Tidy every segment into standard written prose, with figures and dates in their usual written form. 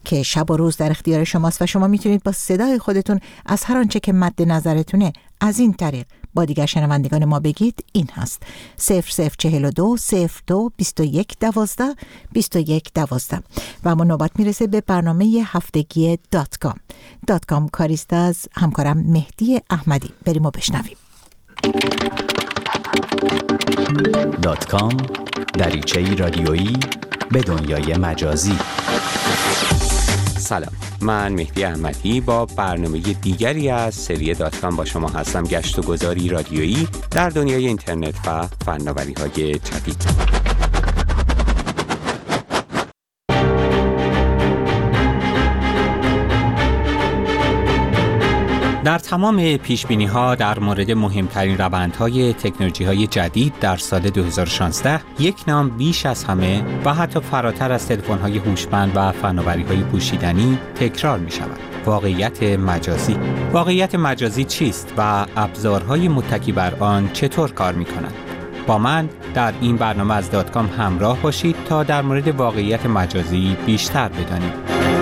که شب و روز در اختیار شماست و شما میتونید با صدای خودتون از هر آنچه که مد نظرتونه از این طریق با دیگر شنوندگان ما بگید. این هست 0042 02 21 12 21 12 و اما نوبت میرسه به برنامه هفتگی .com کاریست از همکارم مهدی احمدی. بریم و بشنویم. .com دریچه‌ای رادیویی به دنیای مجازی. سلام، من مهدی احمدی با برنامه دیگری از سری .com با شما هستم. گشت و گذاری رادیویی در دنیای اینترنت و فناوری‌های جدید. در تمام پیشبینی‌ها در مورد مهمترین روندهای تکنولوژی‌های جدید در سال 2016 یک نام بیش از همه و حتی فراتر از تلفن‌های هوشمند و فناوری‌های پوشیدنی تکرار می‌شود: واقعیت مجازی. واقعیت مجازی چیست و ابزارهای متکی بر آن چطور کار می‌کنند؟ با من در این برنامه از .com همراه باشید تا در مورد واقعیت مجازی بیشتر بدانیم.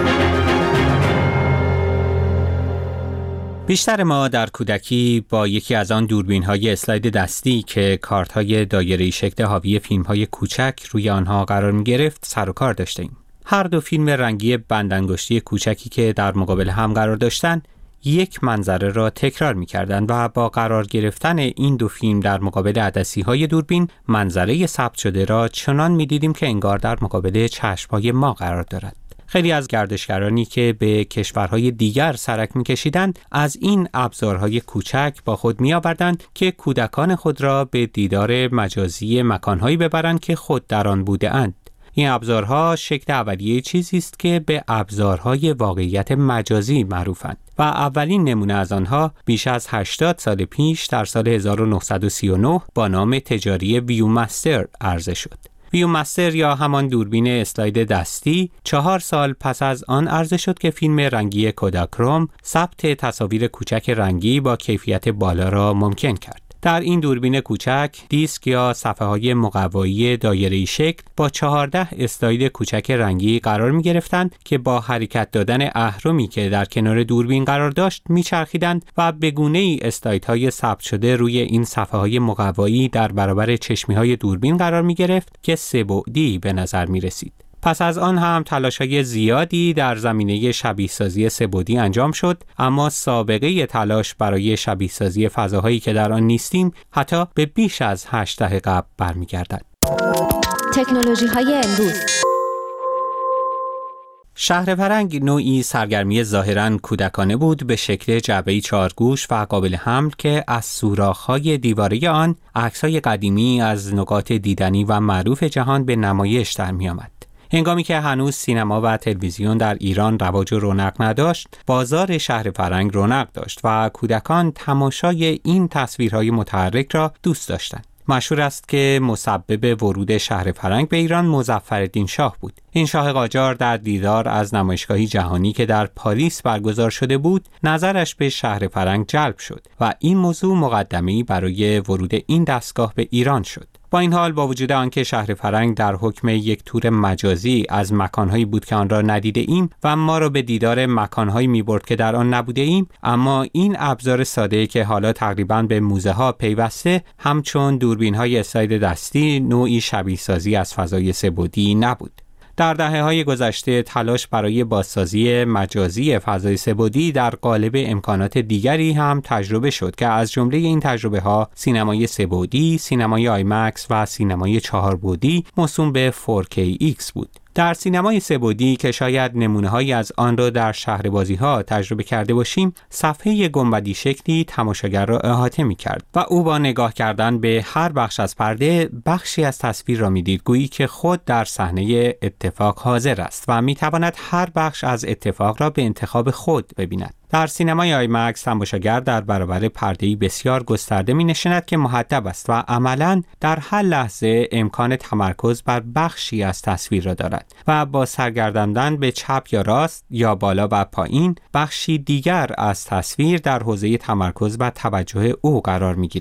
بیشتر ما در کودکی با یکی از آن دوربین‌های اسلاید دستی که کارت‌های دایره‌ای شکل حاوی فیلم‌های کوچک روی آنها قرار می‌گرفت سر و کار داشتیم. هر دو فیلم رنگی بندانگشتی کوچکی که در مقابل هم قرار داشتند، یک منظره را تکرار می‌کردند و با قرار گرفتن این دو فیلم در مقابل عدسی‌های دوربین، منظره ثبت شده را چنان می‌دیدیم که انگار در مقابل چشم‌های ما قرار دارد. خیلی از گردشگرانی که به کشورهای دیگر سرک می‌کشیدند از این ابزارهای کوچک با خود می‌آوردند که کودکان خود را به دیدار مجازی مکان‌هایی ببرند که خود در آن بوده‌اند. این ابزارها شکل اولیه چیزی است که به ابزارهای واقعیت مجازی معروفند و اولین نمونه از آنها بیش از 80 سال پیش در سال 1939 با نام تجاری ویومستر عرضه شد. ویومستر یا همان دوربین اسلاید دستی 4 سال پس از آن عرضه شد که فیلم رنگی کوداکروم ثبت تصاویر کوچک رنگی با کیفیت بالا را ممکن کرد. در این دوربین کوچک دیسک یا صفحه‌های مقوایی دایره‌ای شکل با 14 اسلاید کوچک رنگی قرار می‌گرفتند که با حرکت دادن اهرمی که در کنار دوربین قرار داشت می‌چرخیدند و به گونه‌ای اسلایدهای ثبت شده روی این صفحه‌های مقوایی در برابر چشمی‌های دوربین قرار می‌گرفت که سه‌بعدی به نظر می‌رسید. پس از آن هم تلاش‌های زیادی در زمینه شبیه‌سازی سه‌بعدی انجام شد، اما سابقه تلاش برای شبیه‌سازی فضاهایی که در آن نیستیم حتی به بیش از 8 دهه قبل برمیگردد. تکنولوژی‌های امروز. شهرپرنگ نوعی سرگرمی ظاهراً کودکانه بود به شکل جعبه‌ای چهارگوش و قابل حمل که از سوراخ‌های دیواره آن عکس‌های قدیمی از نقاط دیدنی و معروف جهان به نمایش در می‌آمد. هنگامی که هنوز سینما و تلویزیون در ایران رواج و رونق نداشت، بازار شهرپرنگ رونق داشت و کودکان تماشای این تصویرهای متحرک را دوست داشتند. مشهور است که مسبب ورود شهرپرنگ به ایران مظفرالدین شاه بود. این شاه قاجار در دیدار از نمایشگاهی جهانی که در پاریس برگزار شده بود، نظرش به شهرپرنگ جلب شد و این موضوع مقدمه‌ای برای ورود این دستگاه به ایران شد. با این حال با وجود آنکه شهرپرنگ در حکم یک تور مجازی از مکانهایی بود که آن را ندیده ایم و ما را به دیدار مکانهایی می‌برد که در آن نبوده ایم، اما این ابزار ساده‌ای که حالا تقریباً به موزه ها پیوسته همچون دوربین‌های اسلاید دستی نوعی شبیه‌سازی از فضای سه‌بعدی نبود. در دهه‌های گذشته تلاش برای بازسازی مجازی فضای سه‌بعدی در قالب امکانات دیگری هم تجربه شد که از جمله این تجربه‌ها سینمای سه‌بعدی، سینمای آیمکس و سینمای 4 بعدی موسوم به 4KX بود. در سینمای سه‌بعدی که شاید نمونه‌هایی از آن را در شهربازی‌ها تجربه کرده باشیم، صفحه گنبدی شکلی تماشاگر را احاطه می‌کرد و او با نگاه کردن به هر بخش از پرده بخشی از تصویر را می‌دید، گویی که خود در صحنه اتفاق حاضر است و می‌تواند هر بخش از اتفاق را به انتخاب خود ببیند. در سینمای آیمکس تماشاگر در برابر پرده‌ای بسیار گسترده می‌نشیند که محدب است و عملاً در هر لحظه امکان تمرکز بر بخشی از تصویر را دارد و با سرگرداندن به چپ یا راست یا بالا و پایین بخشی دیگر از تصویر در حوزه تمرکز و توجه او قرار می‌گیرد.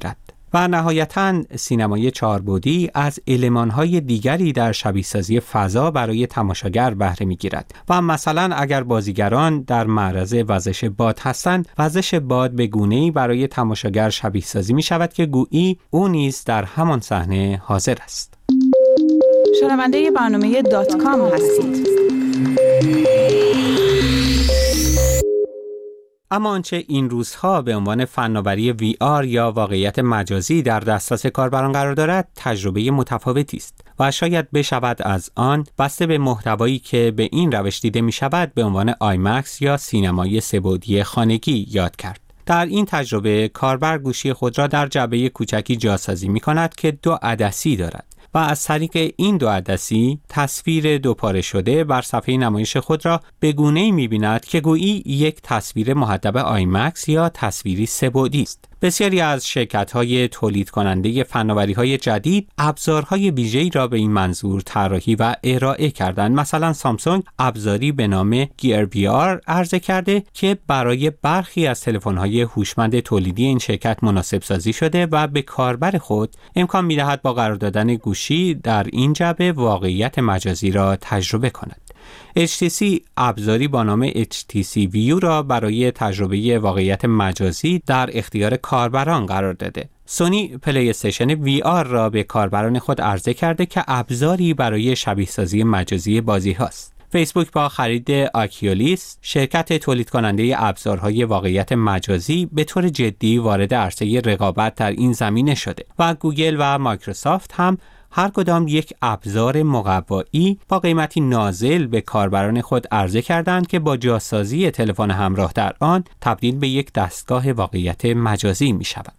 و نهایتاً سینمای چهاربعدی از المان‌های دیگری در شبیه‌سازی فضا برای تماشاگر بهره می‌گیرد و مثلا اگر بازیگران در معرض وزش باد هستند، وزش باد به گونه‌ای برای تماشاگر شبیه‌سازی می‌شود که گویی او نیز در همان صحنه حاضر است. شنونده برنامه .com هستید. اما آنچه این روزها به عنوان فناوری VR یا واقعیت مجازی در دسترس کاربران قرار دارد، تجربه متفاوتی است و شاید بشود از آن بسته به محتوایی که به این روش دیده می شود به عنوان آیمکس یا سینمای سه‌بعدی خانگی یاد کرد. در این تجربه کاربر گوشی خود را در جعبه کوچکی جاسازی می کند که 2 عدسی دارد و از طریق این 2 عدسی تصویر دوپاره شده بر صفحه نمایش خود را به گونه‌ای می‌بیند که گویی یک تصویر محدب آیمکس یا تصویری سه‌بعدی است. بسیاری از شرکت‌های تولید کننده فناوری‌های جدید ابزارهای ویژه‌ای را به این منظور طراحی و ارائه کردند. مثلا سامسونگ ابزاری به نام گیر VR عرضه کرده که برای برخی از تلفن‌های هوشمند تولیدی این شرکت مناسب سازی شده و به کاربر خود امکان می‌دهد با قرار دادن گوشی در این جعبه واقعیت مجازی را تجربه کند. HTC ابزاری با نام HTC View را برای تجربه واقعیت مجازی در اختیار کاربران قرار داده. سونی پلی استیشن VR را به کاربران خود عرضه کرده که ابزاری برای شبیه‌سازی مجازی بازی هاست. فیسبوک با خرید آکیولیس، شرکت تولید کننده ابزارهای واقعیت مجازی، به طور جدی وارد عرصه رقابت در این زمینه شده و گوگل و مایکروسافت هم هر کدام یک ابزار مقوایی با قیمتی نازل به کاربران خود عرضه کردند که با جاسازی تلفن همراه در آن تبدیل به یک دستگاه واقعیت مجازی می شود.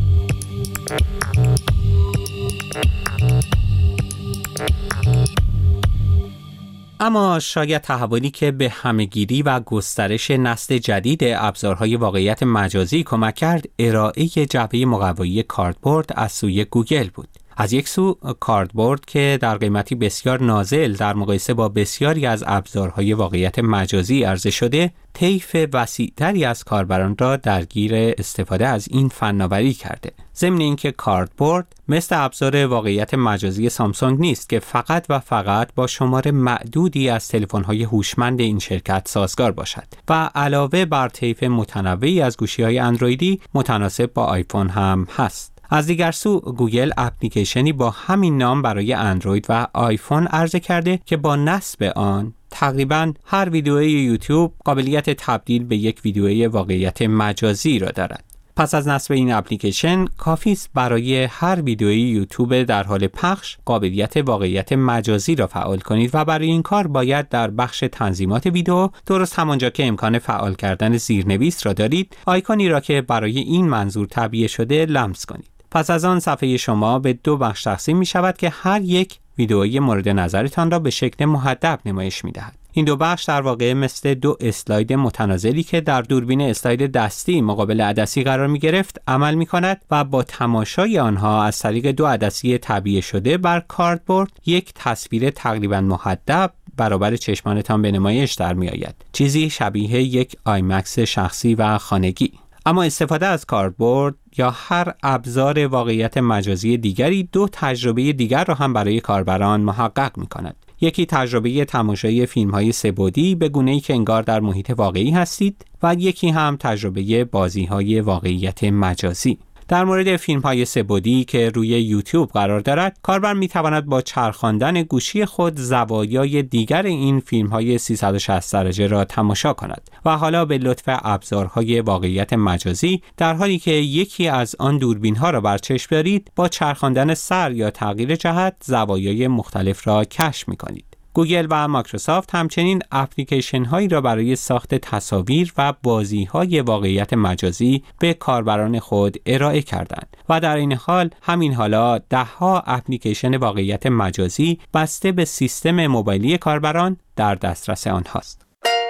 اما شاید تحولی که به همه‌گیری و گسترش نسل جدید ابزارهای واقعیت مجازی کمک کرد، ارائه جعبه مقوایی کاردبورد از سوی گوگل بود. از یک سو کاردبورد که در قیمتی بسیار نازل در مقایسه با بسیاری از ابزارهای واقعیت مجازی عرضه شده، طیف وسیع‌تری از کاربران را درگیر استفاده از این فناوری کرده. ضمن اینکه کاردبورد مثل ابزار واقعیت مجازی سامسونگ نیست که فقط و فقط با شمار معدودی از تلفن‌های هوشمند این شرکت سازگار باشد و علاوه بر طیف متنوعی از گوشی‌های اندرویدی متناسب با آیفون هم هست. از دیگر سو گوگل اپلیکیشنی با همین نام برای اندروید و آیفون عرضه کرده که با نصب آن تقریباً هر ویدیوی یوتیوب قابلیت تبدیل به یک ویدیوی واقعیت مجازی را دارد. پس از نصب این اپلیکیشن کافی است برای هر ویدیوی یوتیوب در حال پخش قابلیت واقعیت مجازی را فعال کنید و برای این کار باید در بخش تنظیمات ویدیو، درست همانجا که امکان فعال کردن زیرنویس را دارید، آیکونی را که برای این منظور تعبیه شده لمس کنید. پس از آن صفحه شما به 2 بخش تقسیم می شود که هر یک ویدئوی مورد نظرتان را به شکل محدب نمایش می دهد. این 2 بخش در واقع مثل 2 اسلاید متناظری که در دوربین اسلاید دستی مقابل عدسی قرار می گرفت عمل می کند و با تماشای آنها از طریق 2 عدسی تعبیه شده بر کاردبورد یک تصویر تقریبا محدب برابر چشمانتان به نمایش در می آید. چیزی شبیه یک آیمکس شخصی و خانگی. اما استفاده از کاردبورد یا هر ابزار واقعیت مجازی دیگری 2 تجربه دیگر را هم برای کاربران محقق می کند. یکی تجربه تماشای فیلم‌های سه‌بعدی به گونه‌ای که انگار در محیط واقعی هستید و یکی هم تجربه بازی‌های واقعیت مجازی. در مورد فیلم‌های سه‌بعدی که روی یوتیوب قرار دارد، کاربر می‌تواند با چرخاندن گوشی خود زوایای دیگر این فیلم‌های 360 درجه را تماشا کند و حالا به لطف ابزارهای واقعیت مجازی، در حالی که یکی از آن دوربین‌ها را بر چشم دارید، با چرخاندن سر یا تغییر جهت زوایای مختلف را کشف می‌کنید. گوگل و مایکروسافت همچنین اپلیکیشن هایی را برای ساخت تصاویر و بازی های واقعیت مجازی به کاربران خود ارائه کردند و در این حال همین حالا 10 ها اپلیکیشن واقعیت مجازی بسته به سیستم موبایلی کاربران در دسترس آنهاست.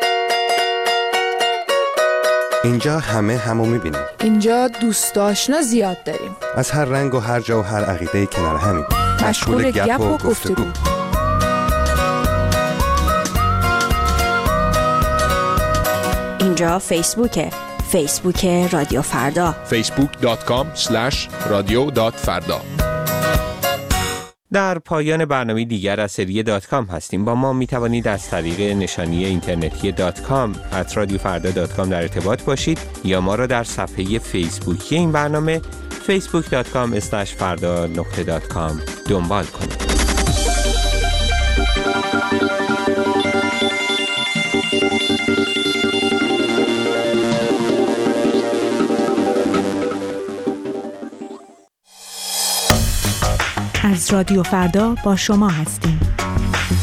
اینجا همو می‌بینیم. اینجا دوست آشنا زیاد داریم. از هر رنگ و هر جا و هر عقیده‌ای کنار همیم. مشغول گپ و گفتگو. اینجا فیسبوکه. فیسبوک رادیو فردا facebook.com/radio.farda. در پایان برنامه دیگر از سری .com هستیم. با ما می توانید از طریق نشانی اینترنتی .com @radiofarda.com در ارتباط باشید یا ما را در صفحه فیسبوکی این برنامه facebook.com/farda.com دنبال کنید. از رادیو فردا با شما هستیم.